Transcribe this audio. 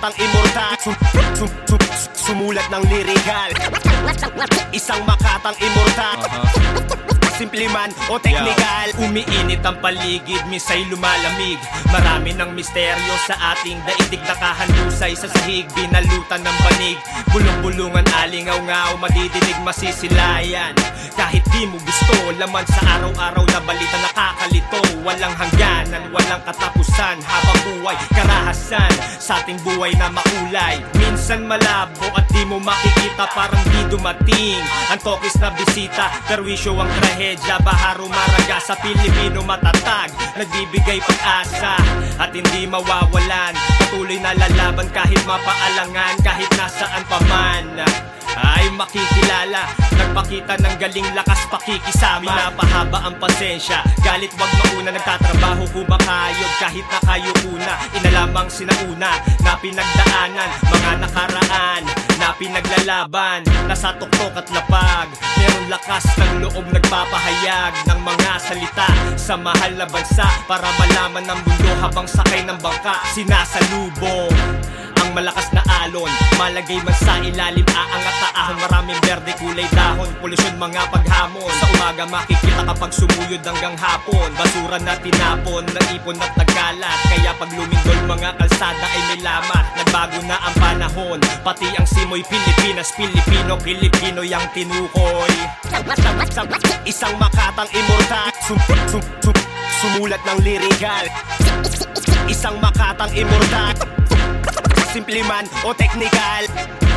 makatang immortal, sumulat ng lirikal. Isang makatang immortal, simple man o technical. Umiinit ang paligid, misa'y lumalamig. Marami ng misteryo sa ating daigdig. Nakahandusay sa sahig, binalutan ng banig. Bulong-bulungan, alingaw-ngaw, madidinig, masisilayan. Kahit di mo gusto, laman sa araw-araw na balita. Nakakalito, walang hangganan, walang katapusan. Habang buhay, karahasan sa ating buhay na makulay. Minsan malabo at di mo makikita, parang di dumating ang tokis na bisita. Perwisyo ang trahedya, baha rumaraga sa Pilipino matatag, nagbibigay pag-asa at hindi mawawalan. Patuloy na lalaban kahit mapaalangan, kahit nasaan pa man ay makikilala. Nagpakita ng galing, lakas, pakikisama. Pinapahaba ang pasensya, galit wag mauna. Nagtatrabaho, kumakayod kahit nakayukuna. Inalamang sinauna na pinagdaanan, mga nakaraan na pinaglalaban. Nasa tuktok at lapag, meron lakas ng loob, nagpapahayag ng mga salita sa mahal na bansa, para malaman ng mundo habang sakay ng bangka. Sinasalubong ang malakas na alon, malagay man sa ilalim, aangat na ahon. Maraming berde, kulay dahon, polusyon, mga paghamon. Sa umaga makikita kapag sumuyod hanggang hapon. Basura na tinapon, nag-ipon at nagkalat. Kaya pag lumindol mga kalsada ay may lamat. Nagbago na ang panahon, pati ang simoy Pilipinas, Pilipino, Pilipino yang tinukoy. Isang makatang immortal, sumulat ng lirikal. Isang makatang immortal, simple man o technical.